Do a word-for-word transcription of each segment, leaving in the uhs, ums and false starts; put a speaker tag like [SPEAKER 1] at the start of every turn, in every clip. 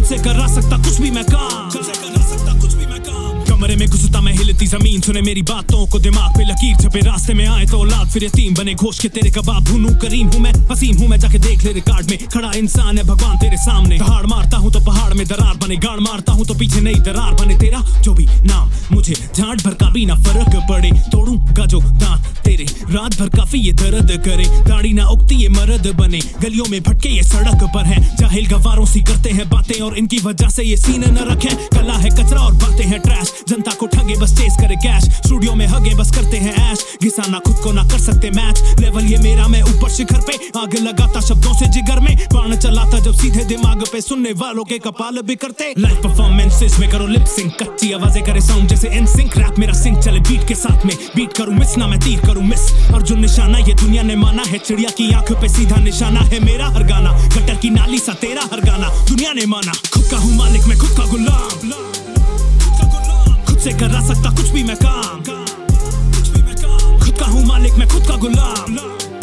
[SPEAKER 1] से करा सकता कुछ भी मैं काम, खुद से करा सकता कुछ भी मैं काम। कमरे में घुसता मैं हिलती जमीन, सुने मेरी बातों को दिमाग पे लकीर छपे, रास्ते में आए तो औलाद फिर यतीम बने, घोष के तेरे कबाब भूनू करीम हूँ मैं, वसीम हूँ मैं, जाके देख ले रिकॉर्ड में, खड़ा इंसान है भगवान तेरे सामने। दहाड़ मारता हूँ तो पहाड़ में दरार बने, गाड़ मारता हूँ तो पीछे नई दरार बने, तेरा जो भी नाम मुझे झाड़ भर का भी ना फर्क पड़े, तोड़ूंगा जो दांत तेरे रात भर काफी ये दर्द करे, दाढ़ी ना उगती ये मर्द बने, गलियों में भटके ये सड़क पर है, जाहिल गवारों सी करते हैं बातें और इनकी वजह से ये सीन न रखे, कला है कचरा और बातें हैं ट्रैश, जनता को ठगे बस चेस करे कैश, स्टूडियो में हगे बस करते हैं ऐश, घिसाना खुद को ना कर सकते मैच, लेवल ये मेरा मैं ऊपर शिखर पे, आग लगाता शब्दों से जिगर में, बाण चलाता जब सीधे दिमाग पे, सुनने वालों के कपाल भी करते, लाइव परफॉर्मेंसेस में करो लिप सिंक, कच्ची आवाजें करे साउंड जैसे इन सिंक, रैप मेरा सिंक चले बीट के साथ में, बीट करूं मिस ना मैं तीर करूं मिस, अर्जुन निशाना ये दुनिया ने माना है, चिड़िया की आंख पे सीधा निशाना है मेरा हर गाना, गटर की नाली सा तेरा हर गाना, दुनिया ने माना, खुद का हूँ मालिक मैं खुद का गुलाम, खुद से करा सकता कुछ भी मैं काम, खुद का हूँ मालिक मैं खुद का गुलाम,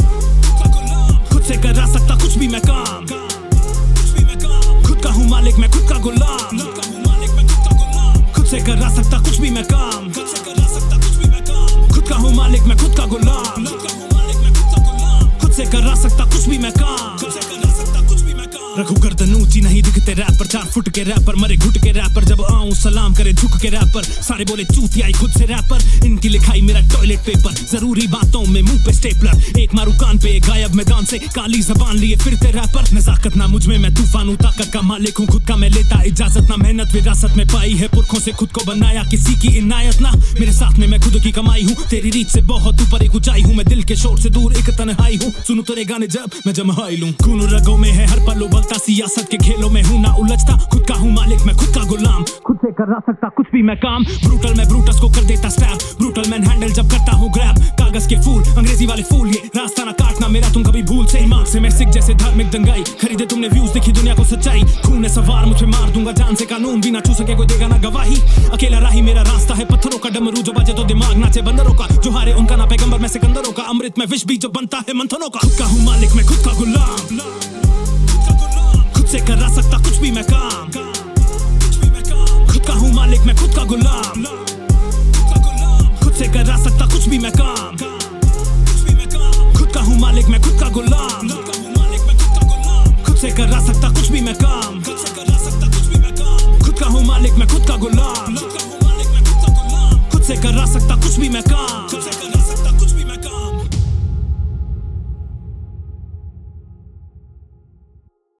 [SPEAKER 1] खुद से करा सकता कुछ भी मैं काम, खुद का हूँ मालिक मैं खुद का गुलाम, खुद से करा सकता कुछ भी मैं काम, खुद का हूँ मालिक मैं खुद का गुलाम, खुद से करा सकता कुछ भी मैं काम, रखू गर्दन ऊंची नहीं दिखते रैपर, चार फुट के रैपर मरे घुट के रैपर, जब आऊं सलाम करे झुक के रैपर, सारे बोले चूती आई खुद से रैपर, इनकी लिखाई मेरा टॉयलेट पेपर, जरूरी बातों में मुंह पे स्टेपलर, एक मारू कान पे गायब मैदान से, काली जबान लिए फिरते रैपर, नजाकत ना मुझ में मैं तूफान हूं, ताकत का मालिक हूं खुद का मैं लेता इजाजत ना, मेहनत विरासत में पाई है पुरखों से खुद को बनाया किसी की इनायत ना, मेरे साथ में मैं खुद की कमाई हूं, तेरी रीच से बहुत ऊपर एक ऊंचाई हूं, मैं दिल के शोर से दूर एक तन्हाई हूं, सुनू तेरे गाने जब मैं जमहाई लूं, खून रगों में है हर पल उबलता, सियासत के खेलों में हूं ना उलझता, खुद का हूं मालिक मैं खुद का गुलाम, खुद से करा सकता कुछ भी मैं काम, ब्रूटल मैं ब्रूटस को कर देता स्टैब, ब्रूटल मैन हैंडल जब करता हूं ग्रैब, कागज के फूल अंग्रेजी वाले फूल, ये रास्ता ना काटना मेरा तुम कभी भूल से, ईमान से मैं सिख जैसे धार्मिक दंगाई, खरीदे तुमने व्यूज देखी दुनिया को सच्चाई, खून है सवार मुझे मार दूंगा जान से, कानून भी ना छू सके कोई देगा ना गवाही, अकेला राही मेरा रास्ता है पत्थरों का, डमरू जो बजे तो दिमाग नाचे बंदरों का, जो हारे उनका ना पैगंबर मैं सिकंदरों का, अमृत में विष भी जो बनता है मंथनों का, खुद का हूं मालिक मैं खुद का गुलाम, खुद से करा सकता कुछ भी मैं काम, खुद का हूँ मालिक मैं खुद का गुलाम, खुद से करा सकता कुछ भी मैं काम, खुद का हूँ मालिक मैं खुद का गुलाम, खुद से करा सकता कुछ भी मैं काम, खुद का हूँ मालिक मैं खुद का गुलाम, खुद से करा सकता कुछ भी मैं काम।